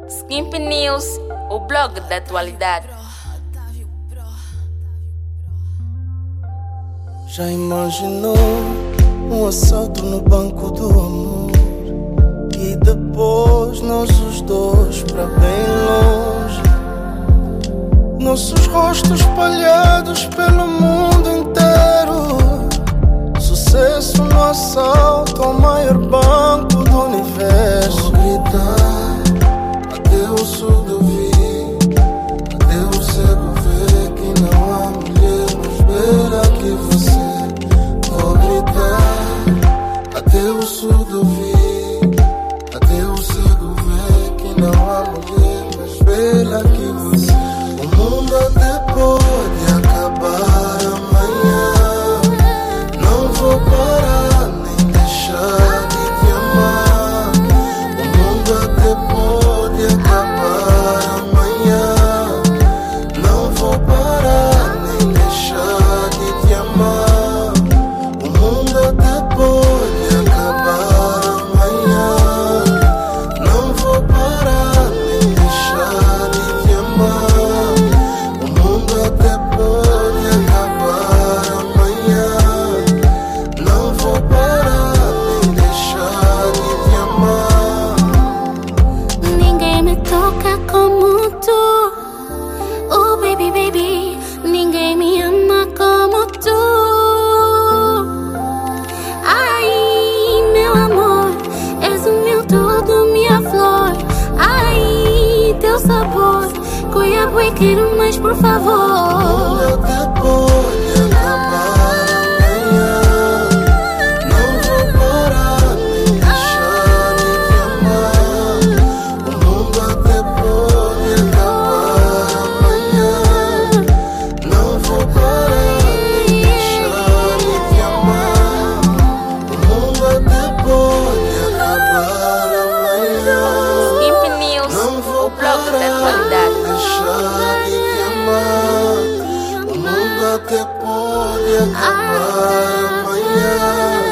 Skimp News, o blog da atualidade. Já imaginou um assalto no banco do amor e depois nós os dois para bem longe, nossos rostos espalhados pelo mundo inteiro, sucesso no assalto ao maior banco do universo. Vou gritar até o surdo ouvir, até o cego ver que não há mulher mais bela que você. Vou gritar até o surdo ouvir, até o cego ver que não há mulher mais bela que você. O mundo até pode acabar amanhã, não vou parar nem deixar de te amar. O mundo até pode acabar amanhã, não vou parar nem deixar de te amar. O mundo até pode acabar amanhã, não vou parar nem deixar de te amar. O mundo até pode acabar amanhã, não vou parar nem deixar de te amar. Ninguém me toca como tu. Oh baby, baby, ninguém me ama como tu. Ai, meu amor, és o meu todo, minha flor. Ai, teu sabor, cuiabo e quero mais, por O favor. mundo até pode acabar amanhã, não vou parar nem deixar de te amar. O mundo até pode acabar amanhã, não vou parar nem deixar de te amar. O mundo até pode acabar amanhã, Skimp News, não o vou blog da parar atualidade. nem deixar de te amar. O mundo até pode acabar amanhã,